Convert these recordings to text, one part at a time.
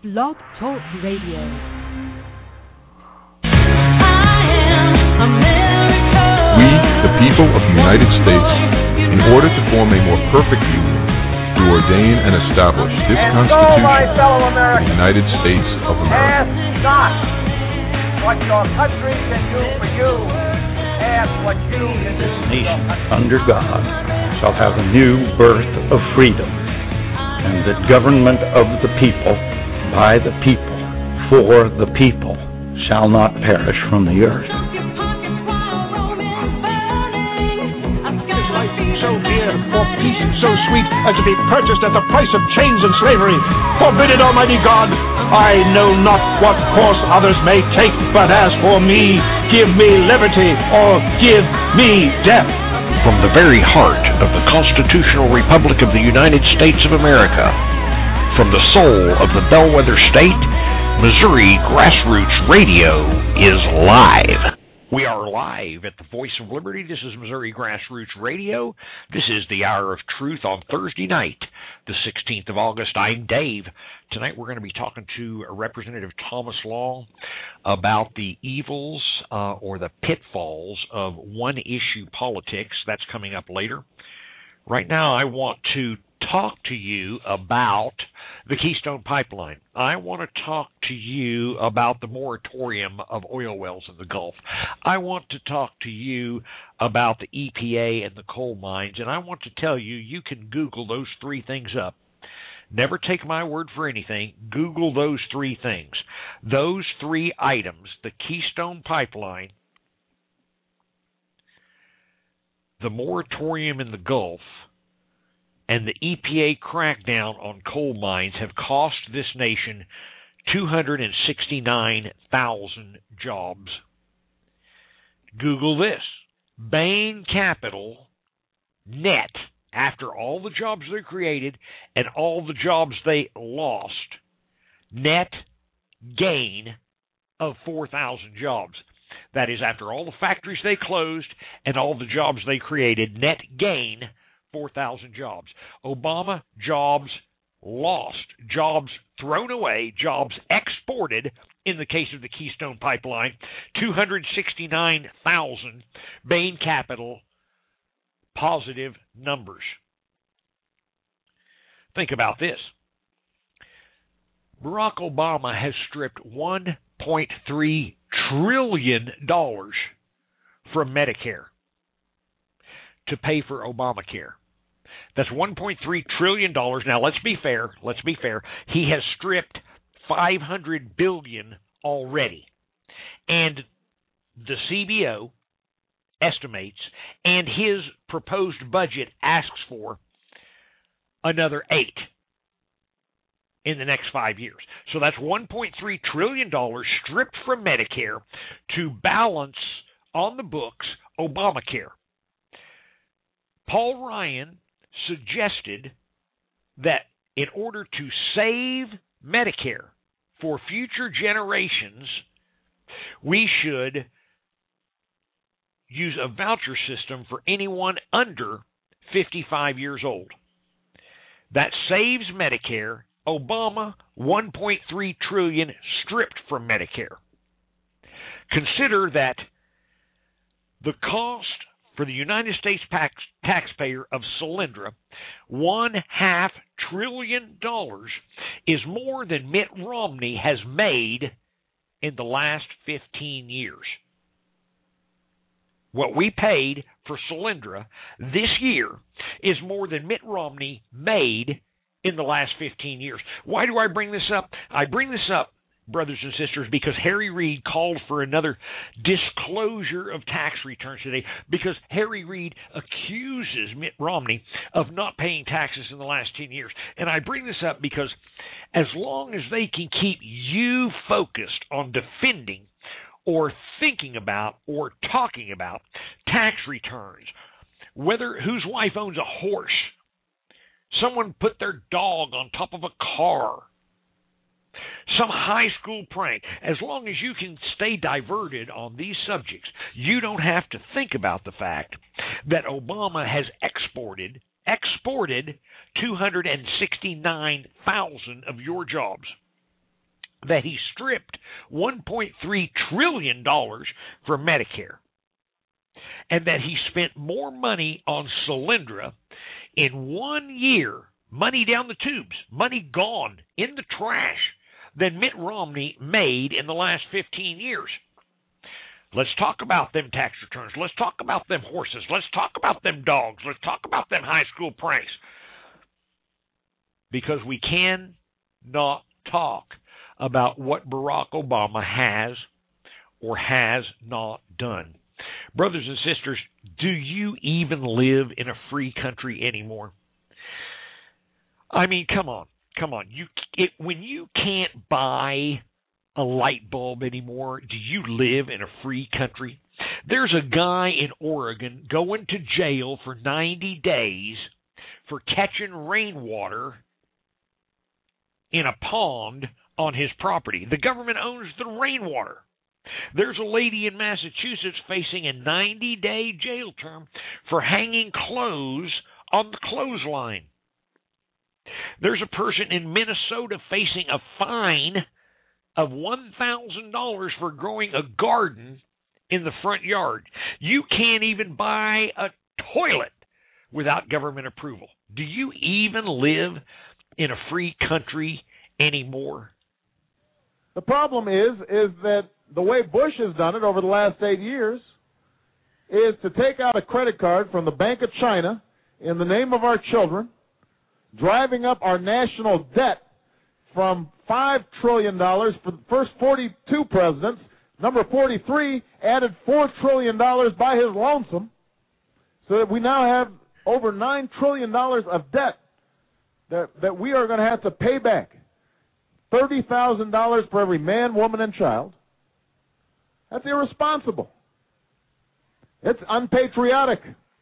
Blog Talk Radio. We, the people of the United States, in order to form a more perfect union, do ordain and establish this Constitution of the United States of America. Ask not what your country can do for you. Ask what you can do for your country. Under God shall have a new birth of freedom, and the government of the people, by the people, for the people, shall not perish from the earth. So dear, for peace so sweet as to be purchased at the price of chains and slavery. Forbid it, Almighty God. I know not what course others may take, but as for me, give me liberty or give me death. From the very heart of the constitutional republic of the United States of America, from the soul of the bellwether state, Missouri Grassroots Radio is live. We are live at the Voice of Liberty. This is Missouri Grassroots Radio. This is the Hour of Truth on Thursday night, the 16th of August. I'm Dave. Tonight we're going to be talking to Representative Thomas Long about the evils or the pitfalls of one-issue politics. That's coming up later. Right now I want to talk to you about the Keystone Pipeline. I want to talk to you about the moratorium of oil wells in the Gulf. I want to talk to you about the EPA and the coal mines, and I want to tell you, you can Google those three things up. Never take my word for anything. Google those three things. Those three items, the Keystone Pipeline, the moratorium in the Gulf, and the EPA crackdown on coal mines have cost this nation 269,000 jobs. Google this. Bain Capital net, after all the jobs they created and all the jobs they lost, net gain of 4,000 jobs. That is, after all the factories they closed and all the jobs they created, net gain 4,000 jobs. Obama, jobs lost, jobs thrown away, jobs exported in the case of the Keystone Pipeline, 269,000. Bain Capital, positive numbers. Think about this. Barack Obama has stripped $1.3 trillion from Medicare to pay for Obamacare. That's $1.3 trillion. Now, let's be fair. He has stripped $500 billion already. And the CBO estimates, and his proposed budget asks for another $8 in the next 5 years. So that's $1.3 trillion stripped from Medicare to balance on the books Obamacare. Paul Ryan suggested that in order to save Medicare for future generations, we should use a voucher system for anyone under 55 years old. That saves Medicare. Obama, $1.3 trillion stripped from Medicare. Consider that the cost for the United States taxpayer of Solyndra, $1.5 trillion, is more than Mitt Romney has made in the last 15 years. What we paid for Solyndra this year is more than Mitt Romney made in the last 15 years. Why do I bring this up? I bring this up, brothers and sisters, because Harry Reid called for another disclosure of tax returns today, because Harry Reid accuses Mitt Romney of not paying taxes in the last 10 years. And I bring this up because as long as they can keep you focused on defending or thinking about or talking about tax returns, whether whose wife owns a horse, someone put their dog on top of a car, some high school prank, as long as you can stay diverted on these subjects, you don't have to think about the fact that Obama has exported 269,000 of your jobs. that he stripped $1.3 trillion from Medicare, and that he spent more money on Solyndra in 1 year, money down the tubes, money gone in the trash, than Mitt Romney made in the last 15 years. Let's talk about them tax returns. Let's talk about them horses. Let's talk about them dogs. Let's talk about them high school pranks. Because we cannot talk about what Barack Obama has or has not done. Brothers and sisters, do you even live in a free country anymore? I mean, come on. When you can't buy a light bulb anymore, do you live in a free country? There's a guy in Oregon going to jail for 90 days for catching rainwater in a pond on his property. The government owns the rainwater. There's a lady in Massachusetts facing a 90-day jail term for hanging clothes on the clothesline. There's a person in Minnesota facing a fine of $1,000 for growing a garden in the front yard. You can't even buy a toilet without government approval. Do you even live in a free country anymore? The problem is that the way Bush has done it over the last 8 years is to take out a credit card from the Bank of China in the name of our children, driving up our national debt from $5 trillion for the first 42 presidents. Number 43 added $4 trillion by his lonesome, so that we now have over $9 trillion of debt that we are going to have to pay back. $30,000 for every man, woman, and child. That's irresponsible. It's unpatriotic.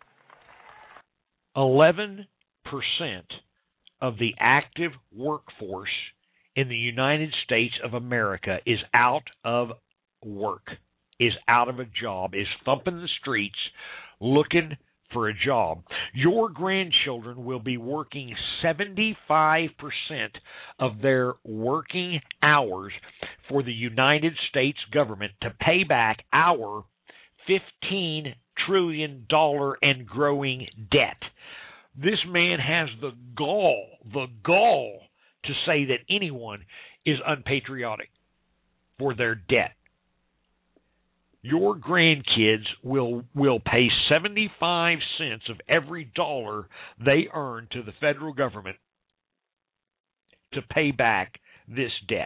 11% of the active workforce in the United States of America is out of work, is out of a job, is thumping the streets looking for a job. Your grandchildren will be working 75% of their working hours for the United States government to pay back our $15 trillion and growing debt. This man has the gall to say that anyone is unpatriotic for their debt. Your grandkids will pay 75 cents of every dollar they earn to the federal government to pay back this debt.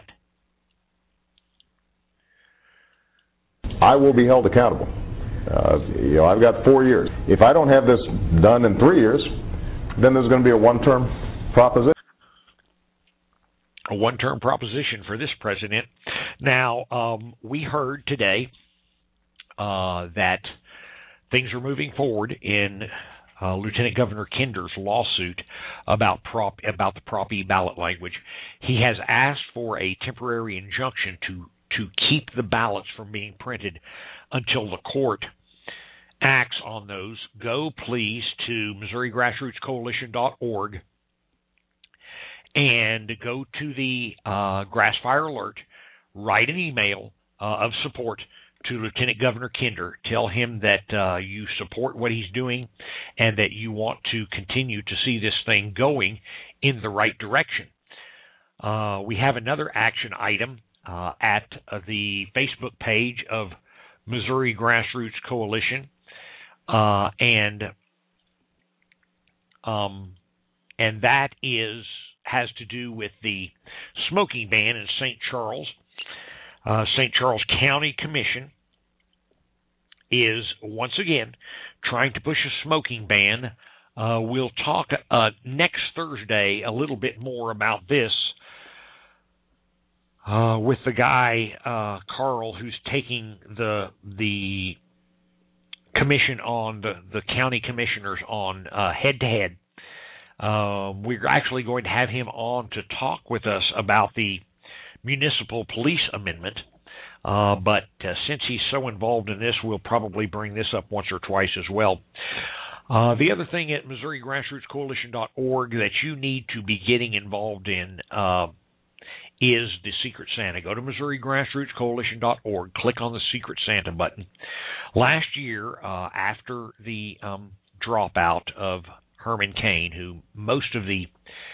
I will be held accountable. I've got 4 years. If I don't have this done in 3 years, then there's going to be a one-term proposition. A one-term proposition for this president. Now, we heard today that things are moving forward in Lieutenant Governor Kinder's lawsuit about the Prop E ballot language. He has asked for a temporary injunction to keep the ballots from being printed until the court acts on those. Go, please, to MissouriGrassrootsCoalition.org and go to the Grassfire Alert, write an email of support to Lieutenant Governor Kinder. Tell him that you support what he's doing and that you want to continue to see this thing going in the right direction. We have another action item at the Facebook page of Missouri Grassroots Coalition, and that has to do with the smoking ban in St. Charles. St. Charles County Commission is once again trying to push a smoking ban. We'll talk next Thursday a little bit more about this with the guy Carl, who's taking the commission on the county commissioners on head to head. We're actually going to have him on to talk with us about the municipal police amendment, but since he's so involved in this, we'll probably bring this up once or twice as well. The other thing at MissouriGrassrootsCoalition.org that you need to be getting involved in is the Secret Santa. Go to MissouriGrassrootsCoalition.org, click on the Secret Santa button. Last year, after the dropout of Herman Cain, who most of the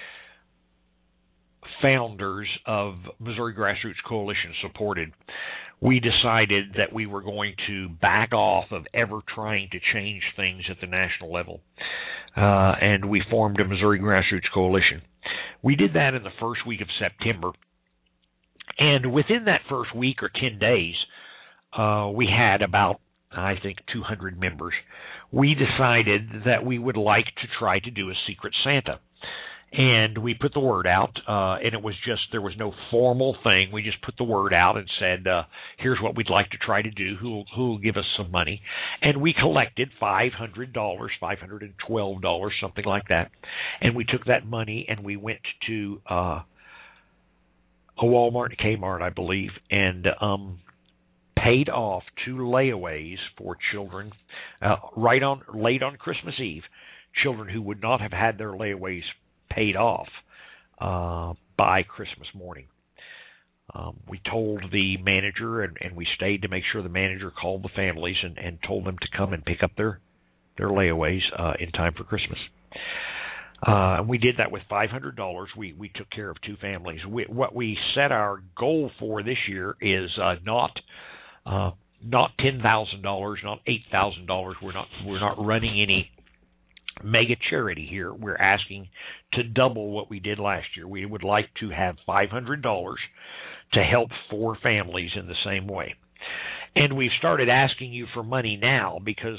founders of Missouri Grassroots Coalition supported, we decided that we were going to back off of ever trying to change things at the national level. And we formed a Missouri Grassroots Coalition. We did that in the first week of September. And within that first week or 10 days, we had about, I think, 200 members. We decided that we would like to try to do a Secret Santa. And we put the word out, and it was just, there was no formal thing. We just put the word out and said, here's what we'd like to try to do, who will give us some money. And we collected $500, $512, something like that. And we took that money and we went to a Walmart and Kmart, I believe, and paid off 2 layaways for children late on Christmas Eve, children who would not have had their layaways paid off by Christmas morning. We told the manager, and we stayed to make sure the manager called the families and told them to come and pick up their layaways in time for Christmas. And we did that with $500. We took care of 2 families. What we set our goal for this year is not $10,000, not $8,000. We're not running any mega charity here. We're asking to double what we did last year. We would like to have $500 to help 4 families in the same way. And we've started asking you for money now because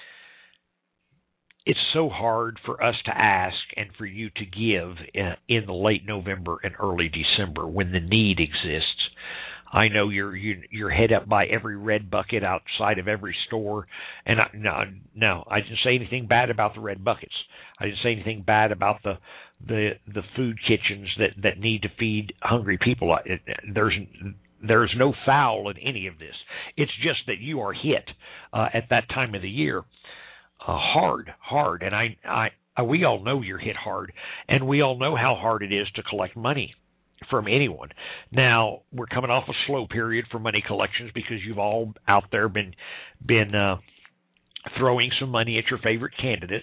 it's so hard for us to ask and for you to give in the late November and early December when the need exists. I know you're head up by every red bucket outside of every store, and I didn't say anything bad about the red buckets. I didn't say anything bad about the food kitchens that need to feed hungry people. There's no foul in any of this. It's just that you are hit at that time of the year hard, and we all know you're hit hard, and we all know how hard it is to collect money from anyone. Now, we're coming off a slow period for money collections because you've all out there been throwing some money at your favorite candidates.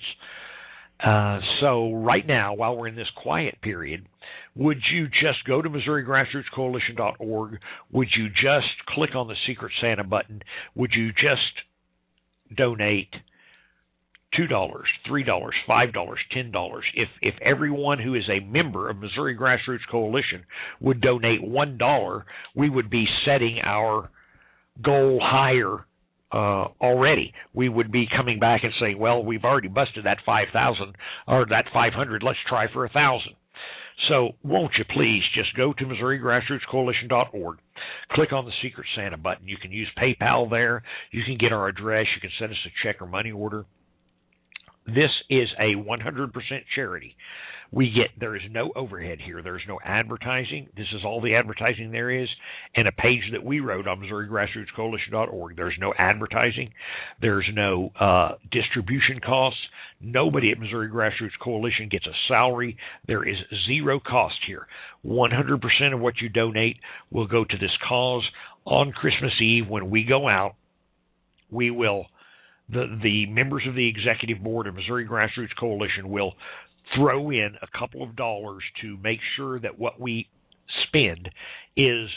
So right now, while we're in this quiet period, would you just go to MissouriGrassrootsCoalition.org? Would you just click on the Secret Santa button? Would you just donate $2, $3, $5, $10. If everyone who is a member of Missouri Grassroots Coalition would donate $1, we would be setting our goal higher already. We would be coming back and saying, well, we've already busted that 5,000 or that 500. Let's try for 1,000. So won't you please just go to MissouriGrassrootsCoalition.org, click on the Secret Santa button. You can use PayPal there. You can get our address. You can send us a check or money order. This is a 100% charity. There is no overhead here. There's no advertising. This is all the advertising there is, and a page that we wrote on MissouriGrassrootsCoalition.org. There's no advertising. There's no distribution costs. Nobody at Missouri Grassroots Coalition gets a salary. There is 0 cost here. 100% of what you donate will go to this cause. On Christmas Eve, when we go out, we will... The members of the executive board of Missouri Grassroots Coalition will throw in a couple of dollars to make sure that what we spend is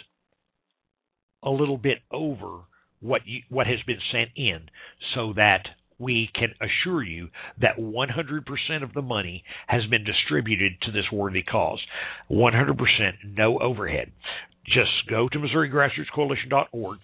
a little bit over what has been sent in, so that we can assure you that 100% of the money has been distributed to this worthy cause. 100%, no overhead. Just go to MissouriGrassrootsCoalition.org.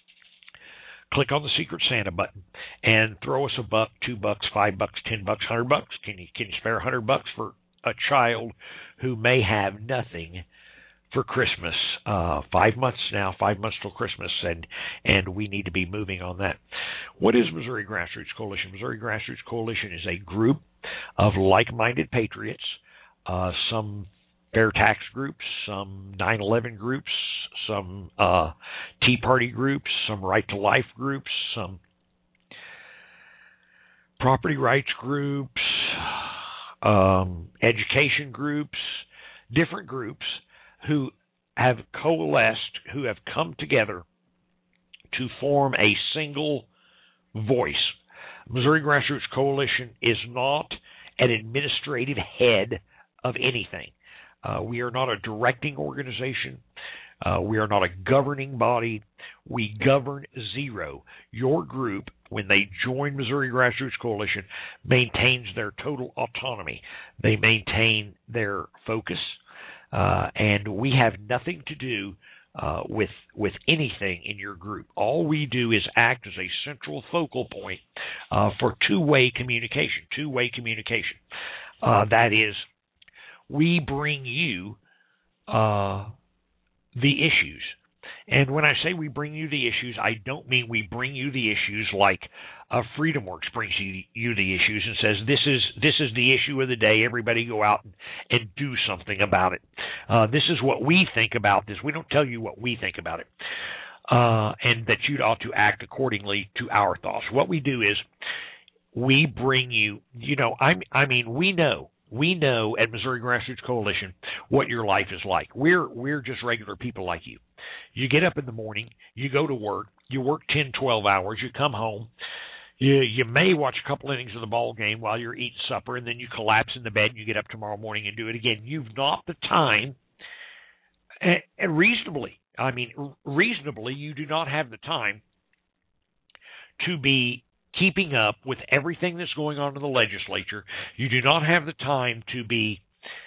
Click on the Secret Santa button and throw us $1, $2, $5, $10, $100. Can you spare $100 for a child who may have nothing for Christmas? 5 months now, 5 months till Christmas, and we need to be moving on that. What is Missouri Grassroots Coalition? Missouri Grassroots Coalition is a group of like-minded patriots, some fair tax groups, some 9/11 groups, some Tea Party groups, some Right to Life groups, some property rights groups, education groups, different groups who have coalesced, who have come together to form a single voice. Missouri Grassroots Coalition is not an administrative head of anything. We are not a directing organization. We are not a governing body. We govern zero. Your group, when they join Missouri Grassroots Coalition, maintains their total autonomy. They maintain their focus, and we have nothing to do with anything in your group. All we do is act as a central focal point for two-way communication. That is, we bring you the issues. And when I say we bring you the issues, I don't mean we bring you the issues like FreedomWorks brings you the issues and says, this is the issue of the day. Everybody go out and do something about it. This is what we think about this. We don't tell you what we think about it, and that you ought to act accordingly to our thoughts. What we do is we bring you, we know at Missouri Grassroots Coalition what your life is like. We're just regular people like you. You get up in the morning, you go to work, you work 10, 12 hours, you come home, you may watch a couple innings of the ball game while you're eating supper, and then you collapse in the bed and you get up tomorrow morning and do it again. You've not the time, and reasonably, you do not have the time to be keeping up with everything that's going on in the legislature. You do not have the time to be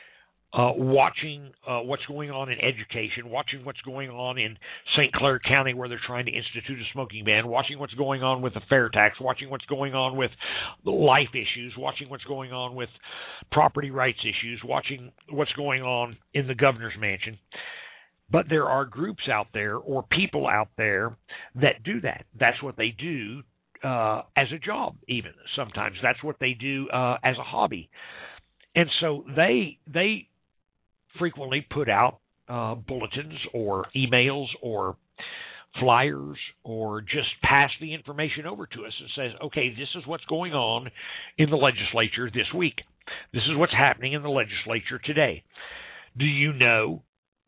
watching what's going on in education, watching what's going on in St. Clair County where they're trying to institute a smoking ban, watching what's going on with the fair tax, watching what's going on with life issues, watching what's going on with property rights issues, watching what's going on in the governor's mansion. But there are groups out there or people out there that do that. That's what they do as a job, even sometimes. That's what they do as a hobby. And so they frequently put out bulletins or emails or flyers or just pass the information over to us and says, okay, this is what's going on in the legislature this week. This is what's happening in the legislature today. Do you know,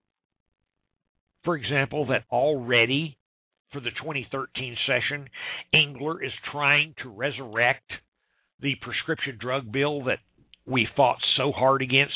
for example, that already for the 2013 session, Engler is trying to resurrect the prescription drug bill that we fought so hard against,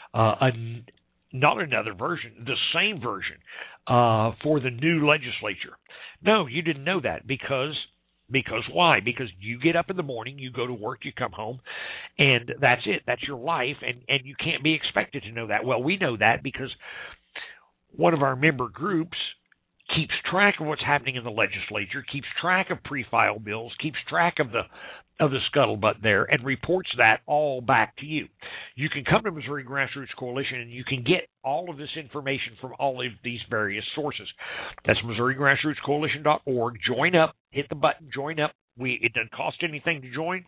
not another version, the same version for the new legislature. No, you didn't know that because why? Because you get up in the morning, you go to work, you come home, and that's it. That's your life, and you can't be expected to know that. Well, we know that because one of our member groups keeps track of what's happening in the legislature, keeps track of pre-filed bills, keeps track of the scuttlebutt there, and reports that all back to you. You can come to Missouri Grassroots Coalition and you can get all of this information from all of these various sources. That's MissouriGrassrootsCoalition.org. Join up. Hit the button. Join up. It doesn't cost anything to join.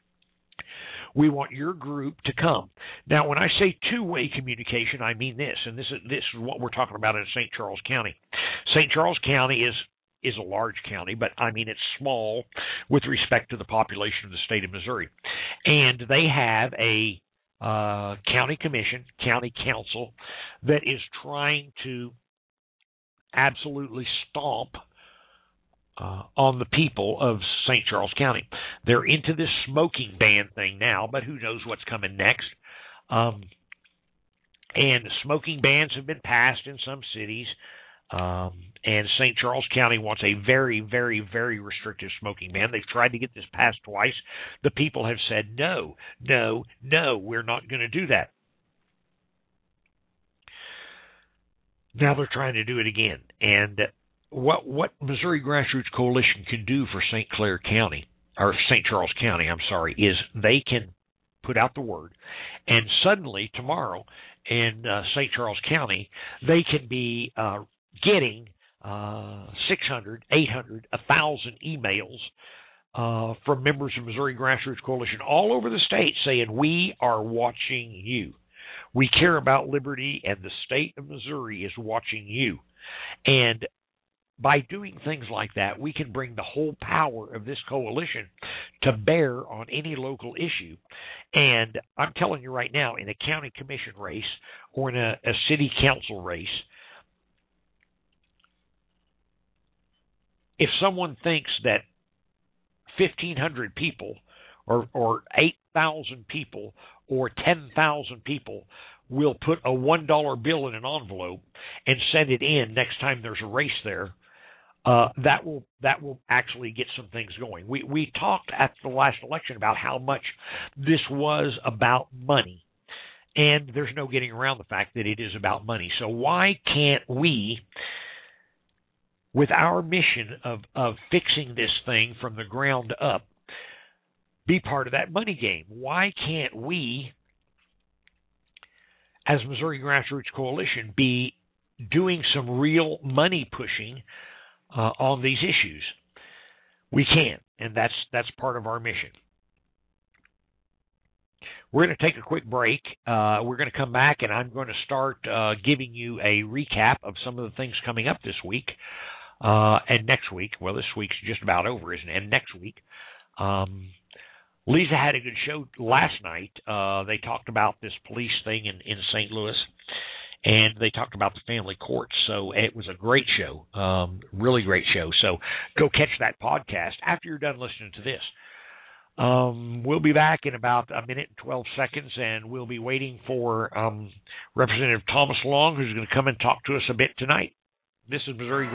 We want your group to come. Now, when I say two-way communication, I mean this, and this is what we're talking about in St. Charles County. St. Charles County is a large county, but it's small with respect to the population of the state of Missouri. And they have a county commission, county council, that is trying to absolutely stomp on the people of St. Charles County. They're into this smoking ban thing now, but who knows what's coming next. And smoking bans have been passed in some cities, and St. Charles County wants a very, very, very restrictive smoking ban. They've tried to get this passed twice. The people have said, no, we're not going to do that. Now they're trying to do it again. And what Missouri Grassroots Coalition can do for St. Clair County, or St. Charles County, is they can put out the word, and suddenly tomorrow in St. Charles County, they can be getting 600, 800, 1,000 emails from members of Missouri Grassroots Coalition all over the state saying, we are watching you. We care about liberty, and the state of Missouri is watching you. And by doing things like that, we can bring the whole power of this coalition to bear on any local issue. And I'm telling you right now, in a county commission race or in a city council race, if someone thinks that 1,500 people or 8,000 people or 10,000 people will put a $1 bill in an envelope and send it in next time there's a race there, that will actually get some things going. We talked at the last election about how much this was about money, and there's no getting around the fact that it is about money. So why can't we, with our mission of fixing this thing from the ground up, be part of that money game? Why can't we, as Missouri Grassroots Coalition, be doing some real money pushing on these issues? We can, and that's part of our mission. We're going to take a quick break. We're going to come back, and I'm going to start giving you a recap of some of the things coming up this week and next week. Well, this week's just about over, isn't it? And next week. Lisa had a good show last night. They talked about this police thing in St. Louis, and they talked about the family courts. So it was a great show, really great show. So go catch that podcast after you're done listening to this. We'll be back in about a minute and 12 seconds, and we'll be waiting for Representative Thomas Long, who's going to come and talk to us a bit tonight. This is Missouri.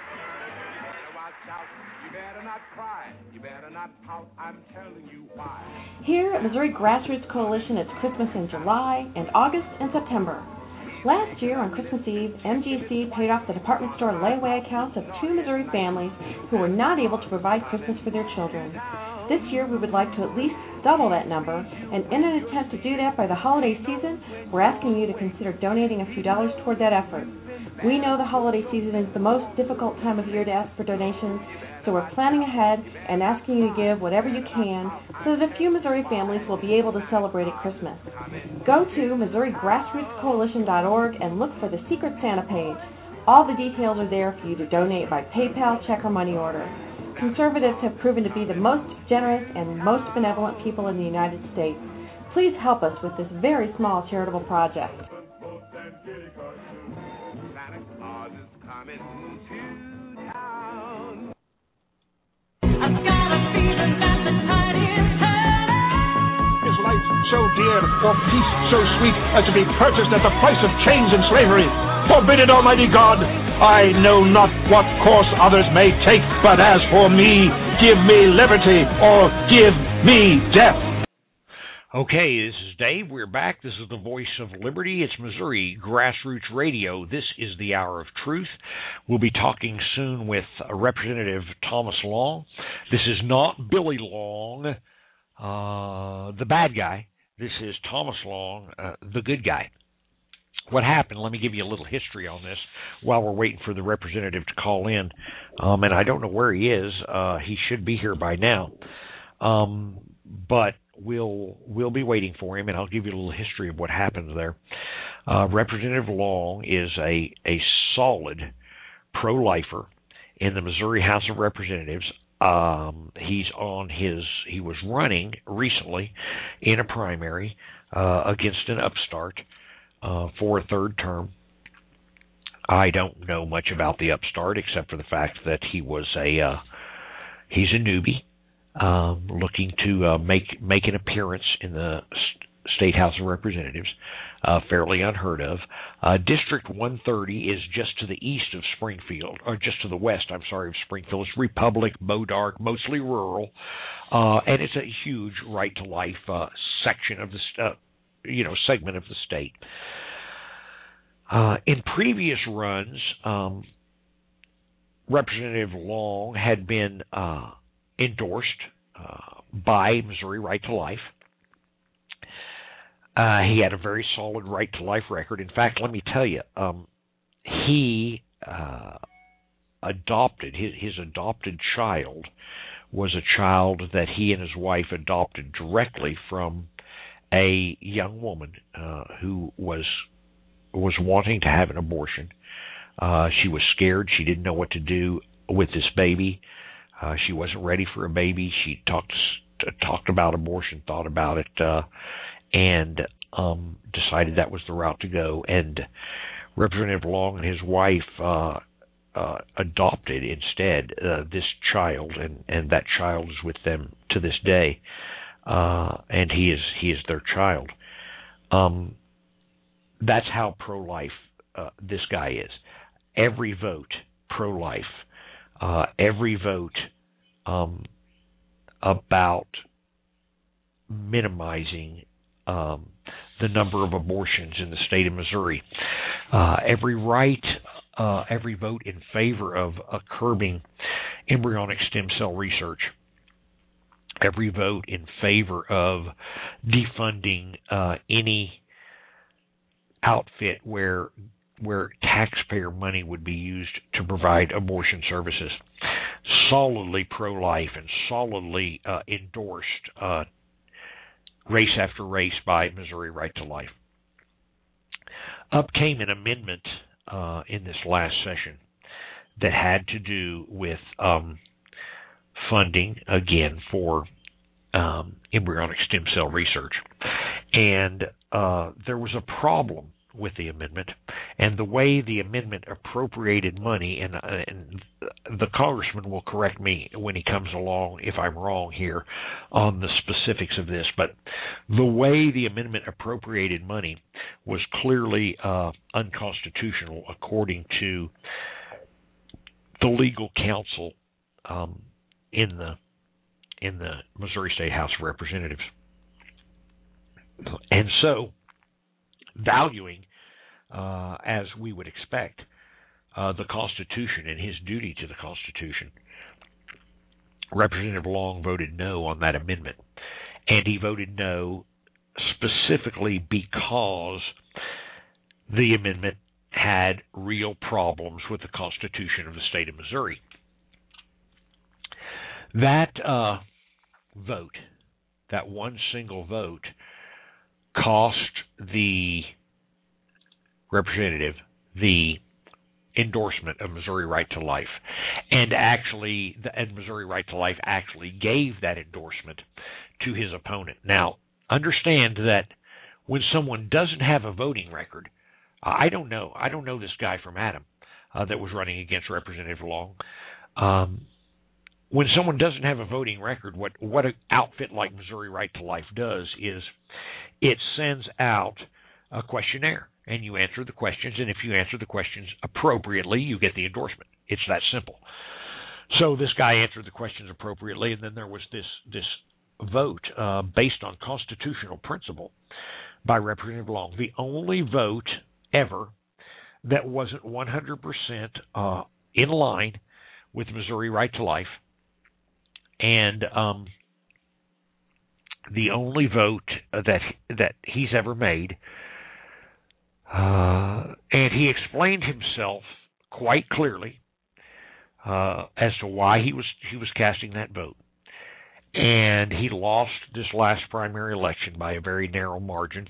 Here at Missouri Grassroots Coalition, it's Christmas in July and August and September. Last year on Christmas Eve, MGC paid off the department store layaway accounts of 2 Missouri families who were not able to provide Christmas for their children. This year we would like to at least double that number, and in an attempt to do that by the holiday season, we're asking you to consider donating a few dollars toward that effort. We know the holiday season is the most difficult time of year to ask for donations, so we're planning ahead and asking you to give whatever you can so that a few Missouri families will be able to celebrate at Christmas. Go to MissouriGrassrootsCoalition.org and look for the Secret Santa page. All the details are there for you to donate by PayPal, check, or money order. Conservatives have proven to be the most generous and most benevolent people in the United States. Please help us with this very small charitable project. Is life so dear, or peace so sweet, as to be purchased at the price of chains and slavery? Forbid it, Almighty God! I know not what course others may take, but as for me, give me liberty, or give me death. Okay, this is Dave. We're back. This is the Voice of Liberty. It's Missouri Grassroots Radio. This is the Hour of Truth. We'll be talking soon with Representative Thomas Long. This is not Billy Long, the bad guy. This is Thomas Long, the good guy. What happened, let me give you a little history on this while we're waiting for the representative to call in. And I don't know where he is. He should be here by now. But we'll be waiting for him, and I'll give you a little history of what happened there. Representative Long is a solid pro-lifer in the Missouri House of Representatives. He was running recently in a primary against an upstart for a third term. I don't know much about the upstart except for the fact that he's a newbie. Looking to make an appearance in the State House of Representatives, fairly unheard of. District 130 is just to the east of Springfield, or just to the west, of Springfield. It's Republic, Modark, mostly rural, and it's a huge right-to-life section of the segment of the state. In previous runs, Representative Long had been endorsed by Missouri Right to Life. He had a very solid right to life record. In fact, let me tell you, he adopted his adopted child was a child that he and his wife adopted directly from a young woman who was wanting to have an abortion. She was scared. She didn't know what to do with this baby. She wasn't ready for a baby. She talked about abortion, thought about it, and decided that was the route to go. And Representative Long and his wife adopted instead this child, and that child is with them to this day, and he is their child. That's how pro-life this guy is. Every vote pro-life. Every vote about minimizing the number of abortions in the state of Missouri. Every vote in favor of curbing embryonic stem cell research. Every vote in favor of defunding any outfit where taxpayer money would be used to provide abortion services. Solidly pro-life and solidly endorsed race after race by Missouri Right to Life. Up came an amendment in this last session that had to do with funding, again, for embryonic stem cell research. And there was a problem with the amendment, and the way the amendment appropriated money, and the congressman will correct me when he comes along if I'm wrong here on the specifics of this, but the way the amendment appropriated money was clearly unconstitutional according to the legal counsel in the Missouri State House of Representatives. And so, valuing, as we would expect, the Constitution and his duty to the Constitution, Representative Long voted no on that amendment. And he voted no specifically because the amendment had real problems with the Constitution of the state of Missouri. That vote, that one single vote, cost the representative the endorsement of Missouri Right to Life, and Missouri Right to Life actually gave that endorsement to his opponent. Now, understand that when someone doesn't have a voting record, I don't know this guy from Adam that was running against Representative Long. When someone doesn't have a voting record, what an outfit like Missouri Right to Life does is it sends out a questionnaire, and you answer the questions, and if you answer the questions appropriately, you get the endorsement. It's that simple. So this guy answered the questions appropriately, and then there was this vote based on constitutional principle by Representative Long, the only vote ever that wasn't 100% in line with Missouri Right to Life, and the only vote that he's ever made. And he explained himself quite clearly as to why he was casting that vote. And he lost this last primary election by a very narrow margin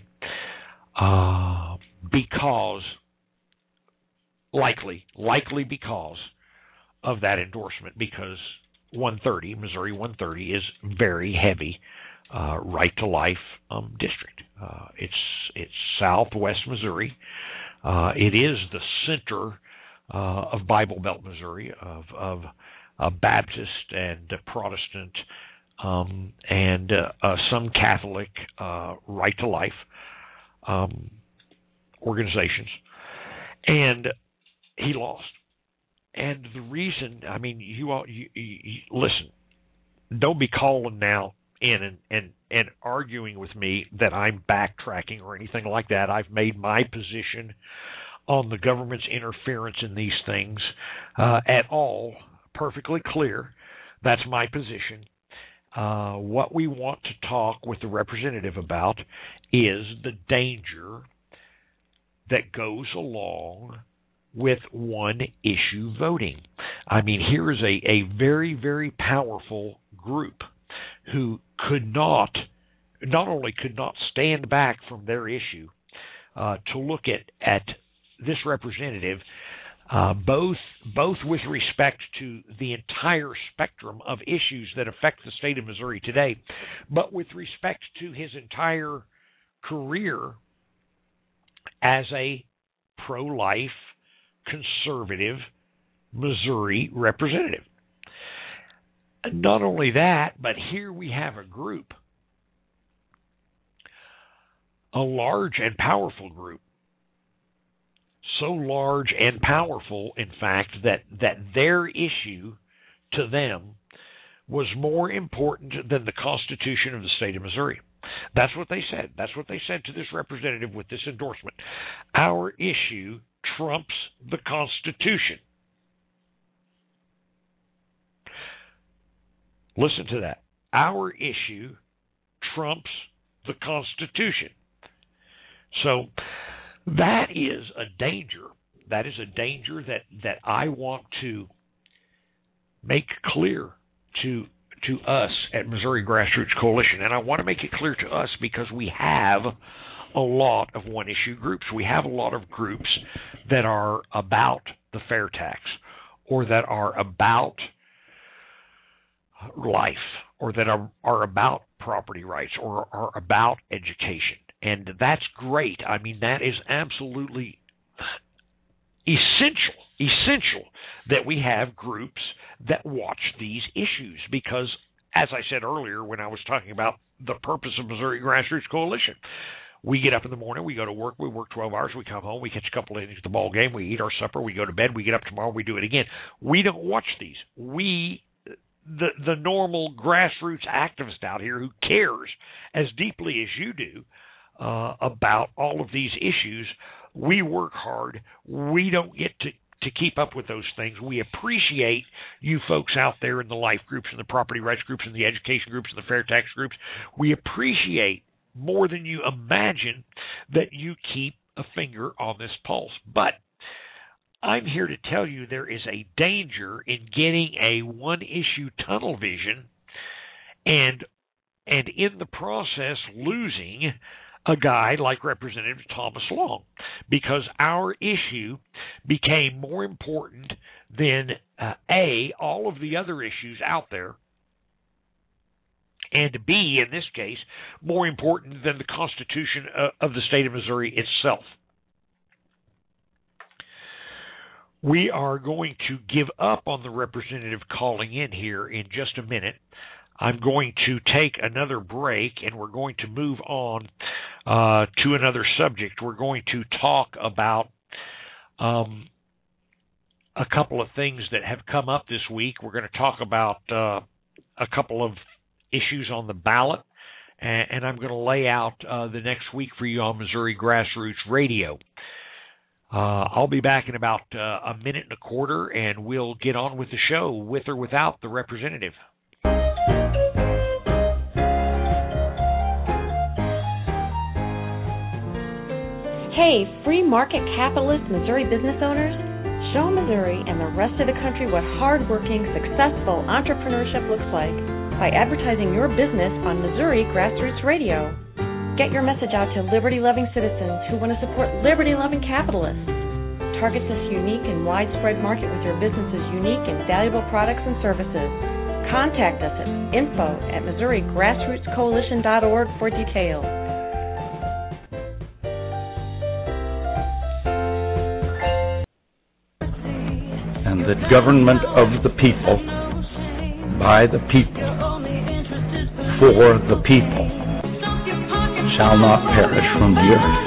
because, likely because of that endorsement, because 130, Missouri 130, is very heavy Right to Life district. It's southwest Missouri. It is the center of Bible Belt, Missouri, of Baptist and Protestant and some Catholic Right to Life organizations. And he lost. And the reason, I mean, you listen, don't be calling now in and arguing with me that I'm backtracking or anything like that. I've made my position on the government's interference in these things at all perfectly clear. That's my position. What we want to talk with the representative about is the danger that goes along with one-issue voting. I mean, here is a very, very powerful group who not only could not stand back from their issue to look at this representative, both with respect to the entire spectrum of issues that affect the state of Missouri today, but with respect to his entire career as a pro-life, conservative Missouri representative. Not only that, but here we have a group, a large and powerful group, so large and powerful, in fact, that their issue to them was more important than the Constitution of the state of Missouri. That's what they said. That's what they said to this representative with this endorsement. Our issue trumps the Constitution. Listen to that. Our issue trumps the Constitution. So that is a danger. That is a danger that I want to make clear to us at Missouri Grassroots Coalition. And I want to make it clear to us because we have a lot of one-issue groups. We have a lot of groups that are about the fair tax, or that are about life, or that are about property rights, or are about education. And that's great. I mean, that is absolutely essential that we have groups that watch these issues, because, as I said earlier when I was talking about the purpose of Missouri Grassroots Coalition, we get up in the morning, we go to work, we work 12 hours, we come home, we catch a couple of innings at the ball game, we eat our supper, we go to bed, we get up tomorrow, we do it again. We don't watch these. The normal grassroots activist out here who cares as deeply as you do about all of these issues, we work hard. We don't get to keep up with those things. We appreciate you folks out there in the life groups and the property rights groups and the education groups and the fair tax groups. We appreciate more than you imagine that you keep a finger on this pulse. But I'm here to tell you there is a danger in getting a one-issue tunnel vision and in the process losing a guy like Representative Thomas Long, because our issue became more important than all of the other issues out there, and B, in this case, more important than the Constitution of the state of Missouri itself. We are going to give up on the representative calling in here in just a minute. I'm going to take another break, and we're going to move on to another subject. We're going to talk about a couple of things that have come up this week. We're going to talk about a couple of issues on the ballot, and I'm going to lay out the next week for you on Missouri Grassroots Radio. I'll be back in about a minute and a quarter, and we'll get on with the show, with or without the representative. Hey, free market capitalist Missouri business owners, show Missouri and the rest of the country what hardworking, successful entrepreneurship looks like by advertising your business on Missouri Grassroots Radio. Get your message out to liberty-loving citizens who want to support liberty-loving capitalists. Target this unique and widespread market with your business's unique and valuable products and services. Contact us at info@MissouriGrassrootsCoalition.org for details. And the government of the people, by the people, for the people, shall not perish from the earth.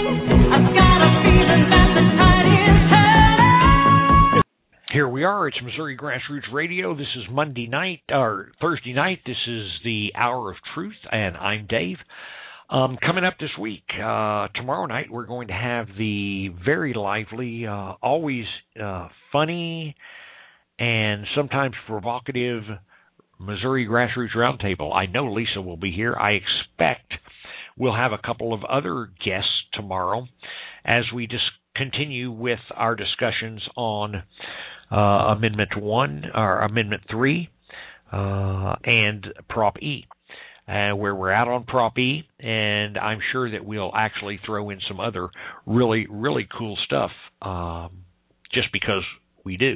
Here we are. It's Missouri Grassroots Radio. This is Monday night, or Thursday night. This is the Hour of Truth, and I'm Dave. Coming up this week, tomorrow night, we're going to have the very lively, always funny, and sometimes provocative Missouri Grassroots Roundtable. I know Lisa will be here. I expect we'll have a couple of other guests tomorrow as we continue with our discussions on Amendment 1 or Amendment 3 and Prop E, where we're out on Prop E, and I'm sure that we'll actually throw in some other really, really cool stuff just because we do.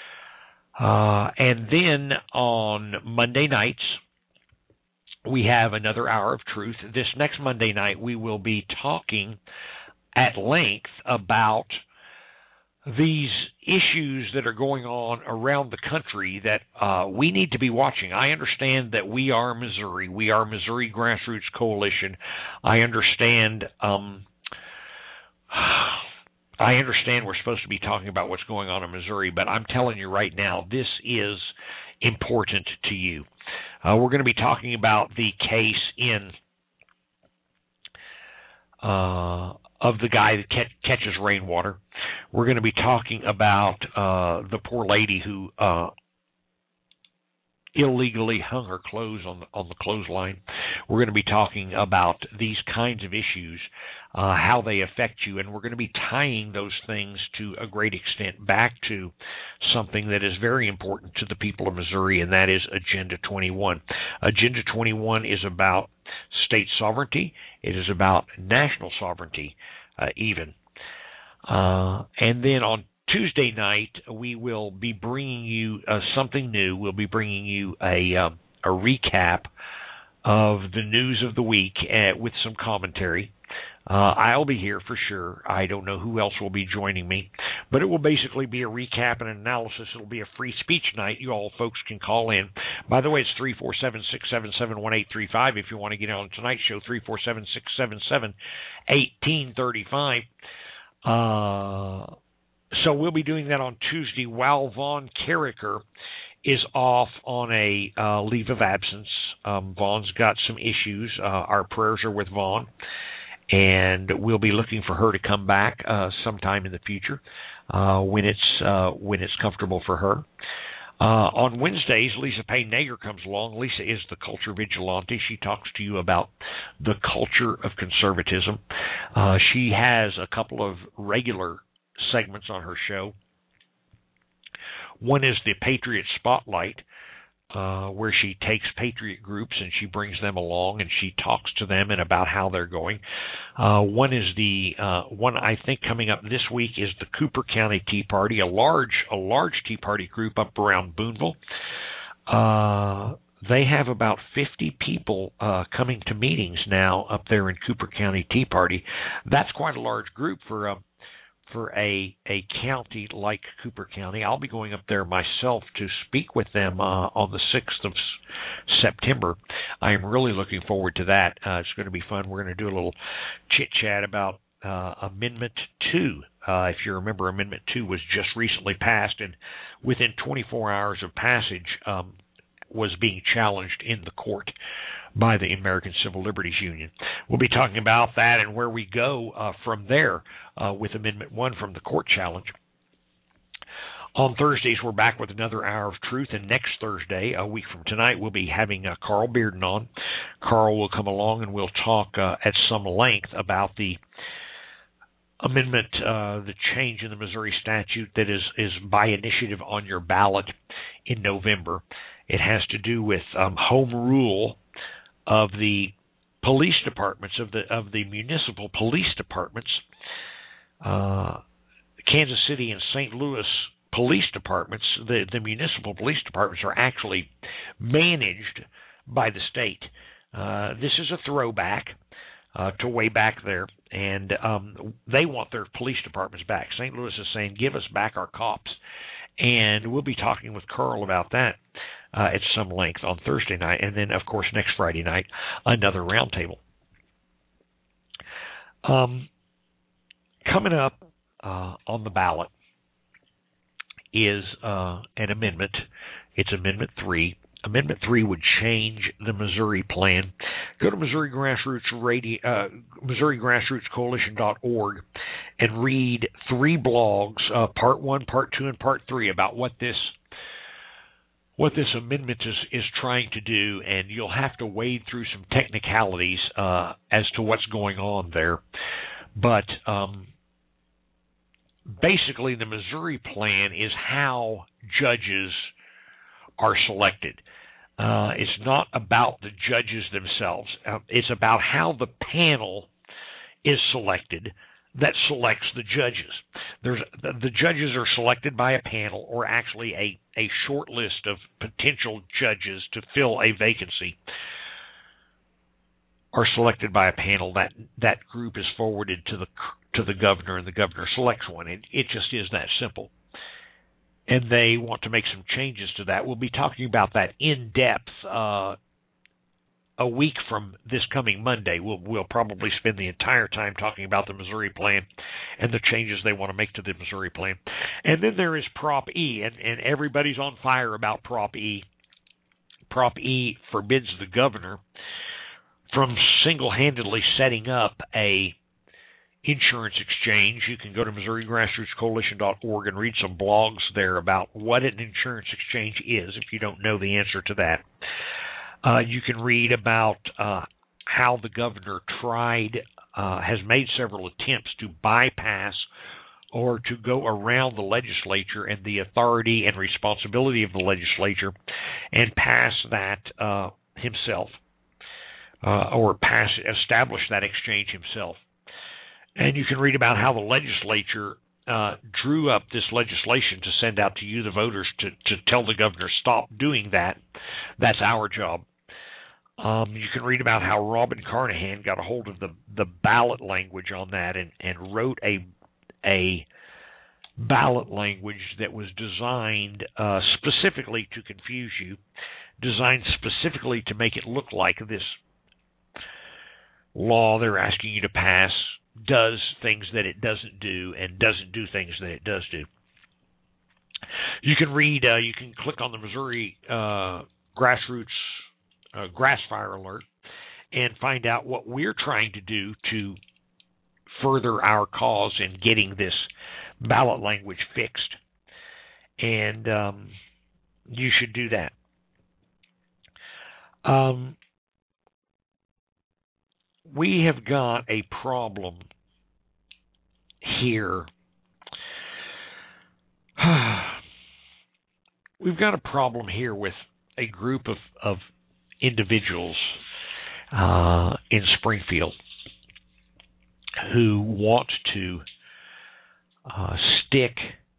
And then on Monday nights, we have another Hour of Truth. This next Monday night, we will be talking at length about these issues that are going on around the country that we need to be watching. I understand that we are Missouri. We are Missouri Grassroots Coalition. I understand we're supposed to be talking about what's going on in Missouri, but I'm telling you right now, this is important to you. We're going to be talking about the case of the guy that catches rainwater. We're going to be talking about the poor lady who illegally hung her clothes on the clothesline. We're going to be talking about these kinds of issues, how they affect you, and we're going to be tying those things to a great extent back to something that is very important to the people of Missouri, and that is Agenda 21. Agenda 21 is about state sovereignty. It is about national sovereignty, even. And then on Tuesday night, we will be bringing you something new. We'll be bringing you a recap of the news of the week with some commentary. I'll be here for sure. I don't know who else will be joining me, but it will basically be a recap and an analysis. It'll be a free speech night. You all folks can call in. By the way, it's 347-677-1835 if you want to get on tonight's show, 347-677-1835. So we'll be doing that on Tuesday while Vaughn Carricker is off on a leave of absence. Vaughn's got some issues. Our prayers are with Vaughn, and we'll be looking for her to come back sometime in the future when it's comfortable for her. On Wednesdays, Lisa Payne Nager comes along. Lisa is the culture vigilante. She talks to you about the culture of conservatism. She has a couple of regular segments on her show. One is the Patriot Spotlight, where she takes patriot groups and she brings them along and she talks to them and about how they're going. One is the one I think coming up this week is the Cooper County Tea Party, a large Tea Party group up around Boonville. They have about 50 people coming to meetings now up there in Cooper County Tea Party. That's quite a large group for a county like Cooper County. I'll be going up there myself to speak with them on the 6th of September. I am really looking forward to that. It's going to be fun. We're going to do a little chit-chat about Amendment 2. If you remember, Amendment 2 was just recently passed, and within 24 hours of passage was being challenged in the court by the American Civil Liberties Union. We'll be talking about that and where we go from there with Amendment 1 from the court challenge. On Thursdays, we're back with another Hour of Truth, and next Thursday, a week from tonight, we'll be having Carl Bearden on. Carl will come along and we'll talk at some length about the amendment, the change in the Missouri statute that is by initiative on your ballot in November. It has to do with home rule of the police departments, of the municipal police departments. Kansas City and St. Louis police departments, the municipal police departments are actually managed by the state. This is a throwback to way back there, and they want their police departments back. St. Louis is saying, give us back our cops. And we'll be talking with Carl about that at some length on Thursday night. And then, of course, next Friday night, another roundtable. Coming up on the ballot is an amendment. It's Amendment 3. Amendment 3 would change the Missouri plan. Go to Missouri Grassroots Coalition.org and read 3 blogs, Part 1, Part 2, and Part 3 about what this amendment is trying to do, and you'll have to wade through some technicalities as to what's going on there. But basically, the Missouri plan is how judges are selected. It's not about the judges themselves. It's about how the panel is selected that selects the judges. The judges are selected by a panel, or actually a short list of potential judges to fill a vacancy. are selected by a panel. That group is forwarded to the governor, and the governor selects one. It just is that simple. And they want to make some changes to that. We'll be talking about that in depth a week from this coming Monday. We'll probably spend the entire time talking about the Missouri Plan and the changes they want to make to the Missouri Plan. And then there is Prop E, and everybody's on fire about Prop E. Prop E forbids the governor from single-handedly setting up a insurance exchange. You can go to MissouriGrassrootsCoalition.org and read some blogs there about what an insurance exchange is if you don't know the answer to that. You can read about how the governor has made several attempts to bypass or to go around the legislature and the authority and responsibility of the legislature and pass that himself, or establish that exchange himself. And you can read about how the legislature drew up this legislation to send out to you, the voters, to tell the governor, stop doing that. That's our job. You can read about how Robin Carnahan got a hold of the ballot language on that and wrote a ballot language that was designed specifically to confuse you, designed specifically to make it look like this law they're asking you to pass does things that it doesn't do and doesn't do things that it does do. You can read, you can click on the Missouri Grassroots Grass Fire Alert and find out what we're trying to do to further our cause in getting this ballot language fixed. And you should do that. We have got a problem here. We've got a problem here with a group of individuals in Springfield who want to stick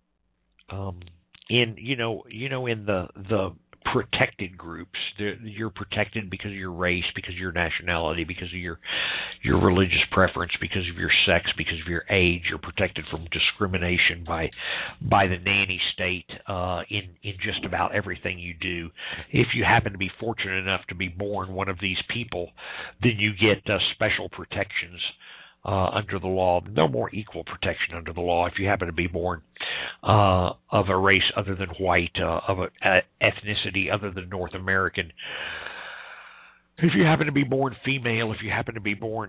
in, in the protected groups. You're protected because of your race, because of your nationality, because of your religious preference, because of your sex, because of your age. You're protected from discrimination by the nanny state in just about everything you do. If you happen to be fortunate enough to be born one of these people, then you get special protections under the law. No more equal protection under the law if you happen to be born of a race other than white, of an ethnicity other than North American. If you happen to be born female, if you happen to be born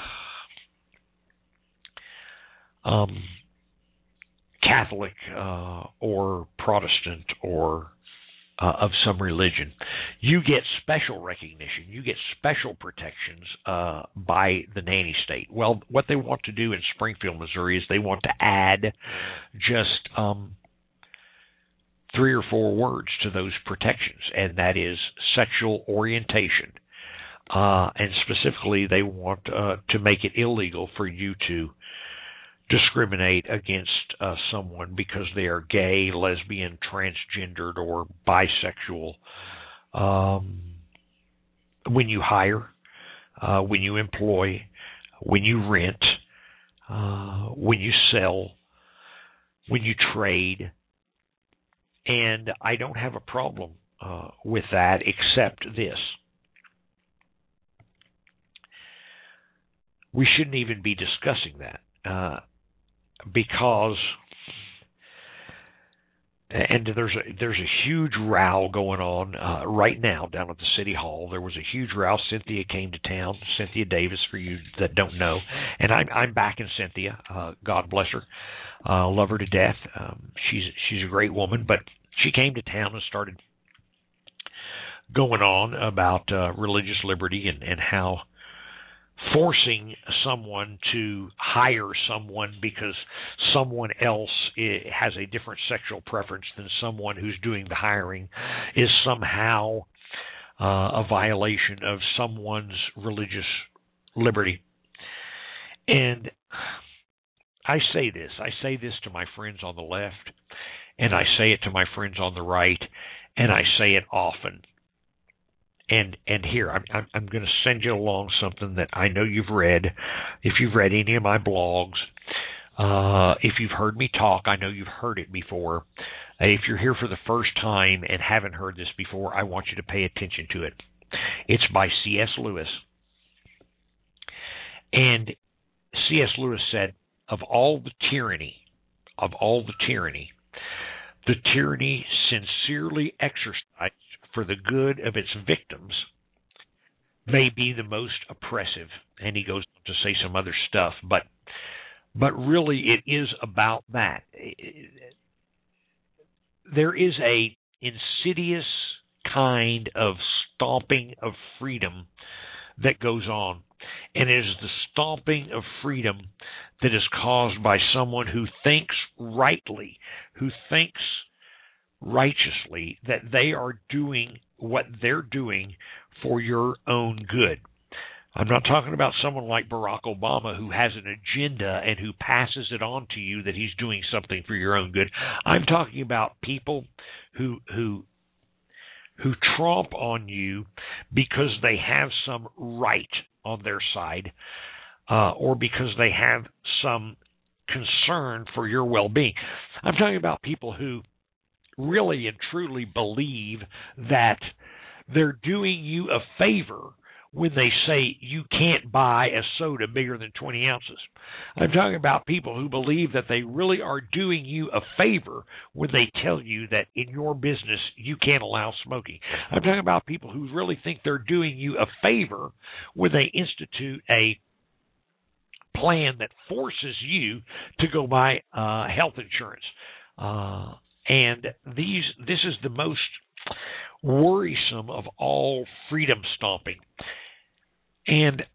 Catholic or Protestant or of some religion, you get special recognition. You get special protections by the nanny state. Well, what they want to do in Springfield, Missouri, is they want to add just 3 or 4 words to those protections, and that is sexual orientation. And specifically, they want to make it illegal for you to discriminate against someone because they are gay, lesbian, transgendered, or bisexual. When you hire, when you employ, when you rent, when you sell, when you trade. And I don't have a problem with that, except this. We shouldn't even be discussing that. Because, and there's a huge row going on right now down at the City Hall. There was a huge row. Cynthia came to town. Cynthia Davis, for you that don't know, and I'm backing Cynthia. God bless her. Love her to death. She's a great woman, but she came to town and started going on about religious liberty and how forcing someone to hire someone because someone else has a different sexual preference than someone who's doing the hiring is somehow a violation of someone's religious liberty. And I say this to my friends on the left, and I say it to my friends on the right, and I say it often. And here, I'm going to send you along something that I know you've read. If you've read any of my blogs, if you've heard me talk, I know you've heard it before. If you're here for the first time and haven't heard this before, I want you to pay attention to it. It's by C.S. Lewis. And C.S. Lewis said, of all the tyranny, the tyranny sincerely exercised for the good of its victims may be the most oppressive. And he goes on to say some other stuff, but really it is about that. There is a insidious kind of stomping of freedom that goes on, and it is the stomping of freedom that is caused by someone who thinks rightly, who thinks righteously that they are doing what they're doing for your own good. I'm not talking about someone like Barack Obama who has an agenda and who passes it on to you that he's doing something for your own good. I'm talking about people who tromp on you because they have some right on their side, or because they have some concern for your well-being. I'm talking about people who really and truly believe that they're doing you a favor when they say you can't buy a soda bigger than 20 ounces. I'm talking about people who believe that they really are doing you a favor when they tell you that in your business you can't allow smoking. I'm talking about people who really think they're doing you a favor when they institute a plan that forces you to go buy health insurance. And this is the most worrisome of all freedom stomping. And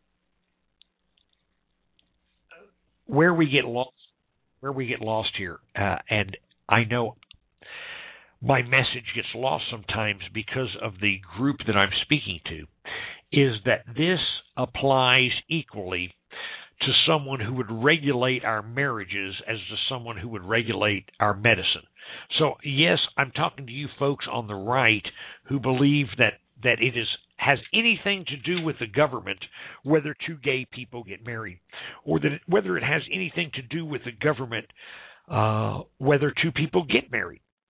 where we get lost here, and I know my message gets lost sometimes because of the group that I'm speaking to, is that this applies equally to someone who would regulate our marriages as to someone who would regulate our medicine. So, yes, I'm talking to you folks on the right who believe that it has anything to do with the government whether two gay people get married, or that whether it has anything to do with the government whether two people get married.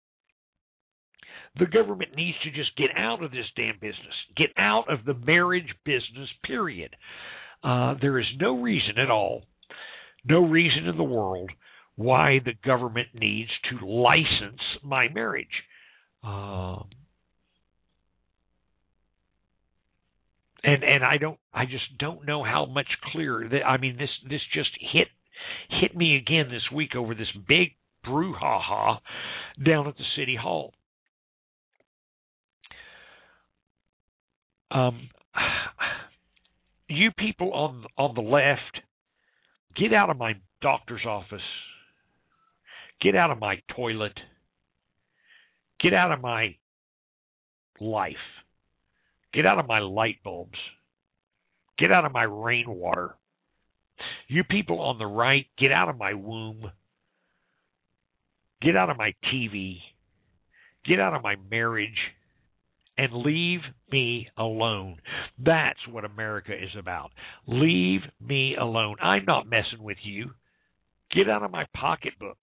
The government needs to just get out of this damn business. Get out of the marriage business, period. There is no reason at all, no reason in the world why the government needs to license my marriage. And I just don't know how much clearer. This just hit me again this week over this big brouhaha down at the city hall. You people on the left, get out of my doctor's office. Get out of my toilet. Get out of my life. Get out of my light bulbs. Get out of my rainwater. You people on the right, get out of my womb. Get out of my TV. Get out of my marriage. And leave me alone. That's what America is about. Leave me alone. I'm not messing with you. Get out of my pocketbook.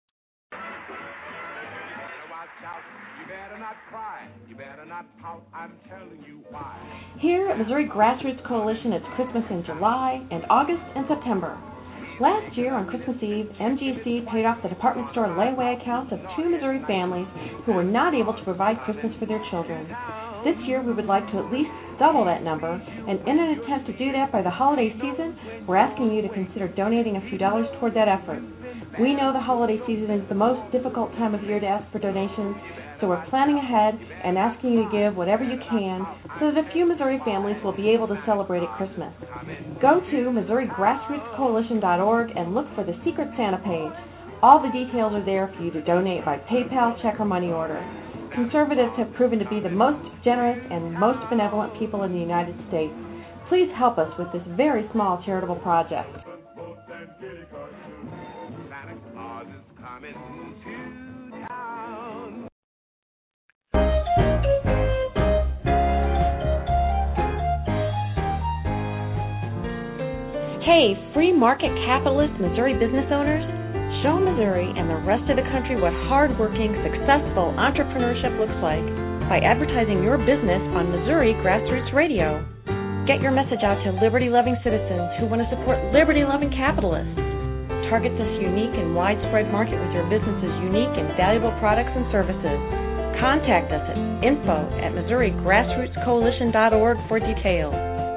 You better not pout, I'm telling you why. Here at Missouri Grassroots Coalition, it's Christmas in July and August and September. Last year on Christmas Eve, MGC paid off the department store layaway accounts of 2 Missouri families who were not able to provide Christmas for their children. This year we would like to at least double that number, and in an attempt to do that by the holiday season, we're asking you to consider donating a few dollars toward that effort. We know the holiday season is the most difficult time of year to ask for donations, so we're planning ahead and asking you to give whatever you can so that a few Missouri families will be able to celebrate at Christmas. Go to MissouriGrassrootsCoalition.org and look for the Secret Santa page. All the details are there for you to donate by PayPal, check, or money order. Conservatives have proven to be the most generous and most benevolent people in the United States. Please help us with this very small charitable project. Santa Claus is coming to town. Hey, free market capitalist Missouri business owners, show Missouri and the rest of the country what hardworking, successful entrepreneurship looks like by advertising your business on Missouri Grassroots Radio. Get your message out to liberty-loving citizens who want to support liberty-loving capitalists. Target this unique and widespread market with your business's unique and valuable products and services. Contact us at info@MissouriGrassrootsCoalition.org for details.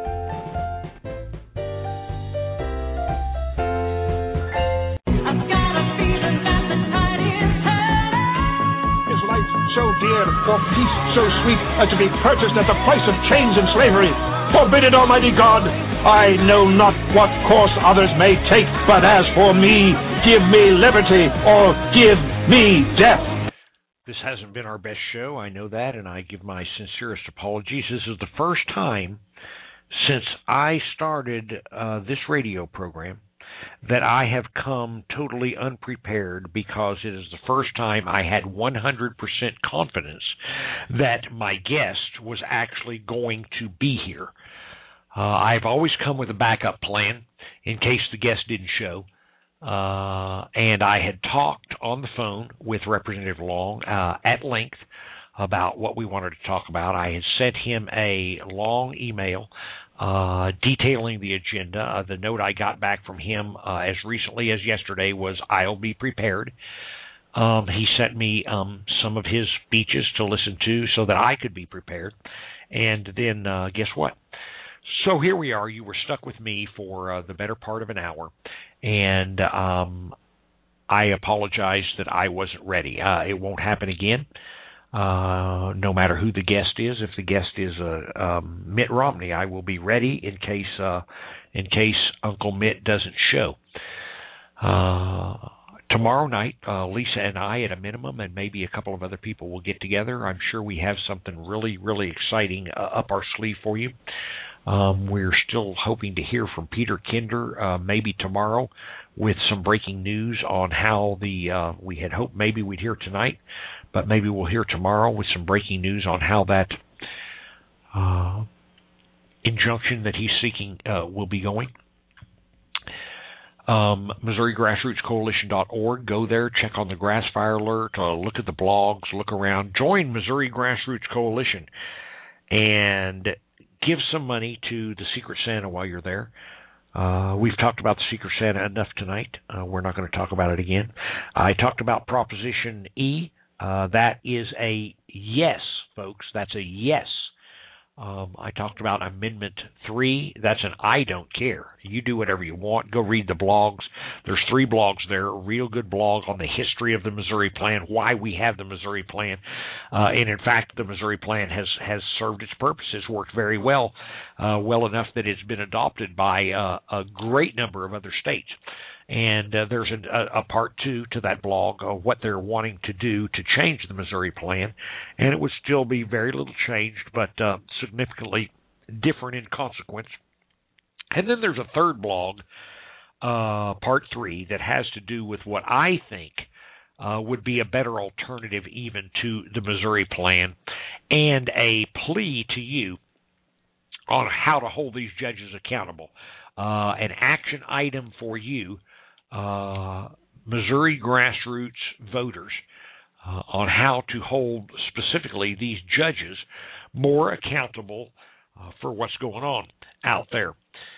So dear, for peace so sweet as to be purchased at the price of chains and slavery. Forbid it, Almighty God. I know not what course others may take, but as for me, give me liberty or give me death. This hasn't been our best show, I know that, and I give my sincerest apologies. This is the first time since I started this radio program that I have come totally unprepared, because it is the first time I had 100% confidence that my guest was actually going to be here. I've always come with a backup plan in case the guest didn't show. And I had talked on the phone with Representative Long at length about what we wanted to talk about. I had sent him a long email detailing the agenda. The note I got back from him as recently as yesterday was, "I'll be prepared." He sent me some of his speeches to listen to so that I could be prepared. And then guess what? So here we are. You were stuck with me for the better part of an hour. And I apologize that I wasn't ready. It won't happen again. No matter who the guest is. If the guest is Mitt Romney, I will be ready in case Uncle Mitt doesn't show. Tomorrow night, Lisa and I, at a minimum, and maybe a couple of other people will get together. I'm sure we have something really, really exciting up our sleeve for you. We're still hoping to hear from Peter Kinder maybe tomorrow with some breaking news on how we had hoped maybe we'd hear tonight, but maybe we'll hear tomorrow with some breaking news on how that injunction that he's seeking will be going. MissouriGrassrootsCoalition.org. Go there, check on the grass fire alert, look at the blogs, look around. Join Missouri Grassroots Coalition and give some money to the Secret Santa while you're there. We've talked about the Secret Santa enough tonight. We're not going to talk about it again. I talked about Proposition E. That is a yes, folks. That's a yes. I talked about Amendment 3. That's an I don't care. You do whatever you want. Go read the blogs. There's 3 blogs there, a real good blog on the history of the Missouri Plan, why we have the Missouri Plan. And, in fact, the Missouri Plan has served its purposes, worked very well, well enough that it's been adopted by a great number of other states. And there's a part 2 to that blog, what they're wanting to do to change the Missouri Plan. And it would still be very little changed, but significantly different in consequence. And then there's a third blog, part 3, that has to do with what I think would be a better alternative even to the Missouri Plan, and a plea to you on how to hold these judges accountable. An action item for you, Missouri grassroots voters, on how to hold specifically these judges more accountable for what's going on out there.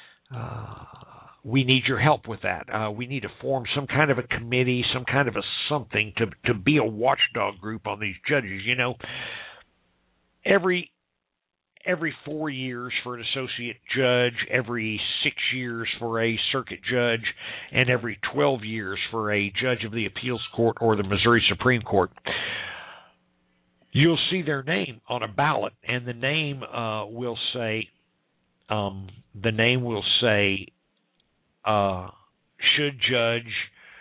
We need your help with that. We need to form some kind of a committee, some kind of a something to be a watchdog group on these judges. You know, every 4 years for an associate judge, every 6 years for a circuit judge, and every 12 years for a judge of the appeals court or the Missouri Supreme Court, you'll see their name on a ballot, and the name will say, should Judge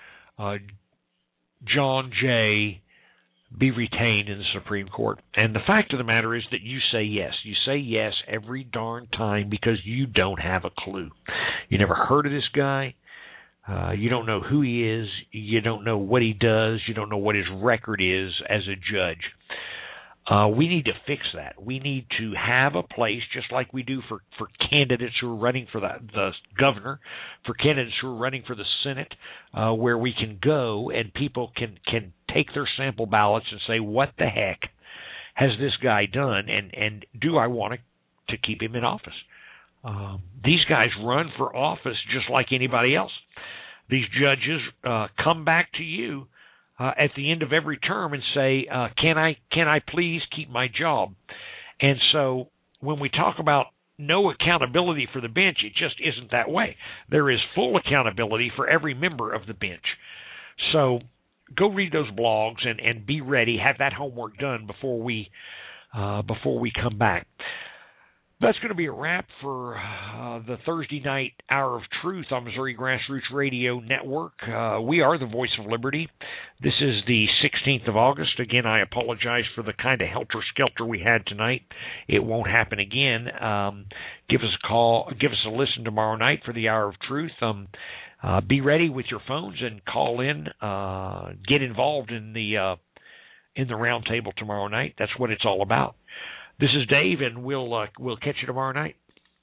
John Jay be retained in the Supreme Court? And the fact of the matter is that you say yes. You say yes every darn time because you don't have a clue. You never heard of this guy. You don't know who he is. You don't know what he does. You don't know what his record is as a judge. We need to fix that. We need to have a place, just like we do for candidates who are running for the governor, for candidates who are running for the Senate, where we can go and people can take their sample ballots and say, what the heck has this guy done, and do I want to keep him in office? These guys run for office just like anybody else. These judges come back to you at the end of every term and say, can I please keep my job? And so when we talk about no accountability for the bench, it just isn't that way. There is full accountability for every member of the bench. So go read those blogs and be ready. Have that homework done before we come back. That's going to be a wrap for the Thursday night Hour of Truth on Missouri Grassroots Radio Network. We are the voice of liberty. This is the 16th of August. Again, I apologize for the kind of helter-skelter we had tonight. It won't happen again. Give us a call. Give us a listen tomorrow night for the Hour of Truth. Be ready with your phones and call in. Get involved in the roundtable tomorrow night. That's what it's all about. This is Dave, and we'll catch you tomorrow night.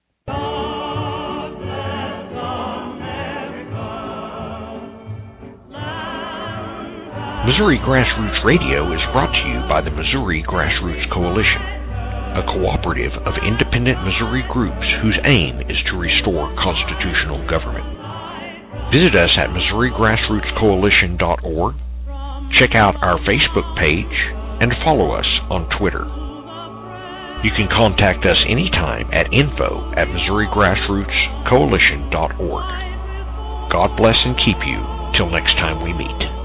Missouri Grassroots Radio is brought to you by the Missouri Grassroots Coalition, a cooperative of independent Missouri groups whose aim is to restore constitutional government. Visit us at MissouriGrassrootsCoalition.org, check out our Facebook page, and follow us on Twitter. You can contact us anytime at info@MissouriGrassrootsCoalition.org. God bless and keep you till next time we meet.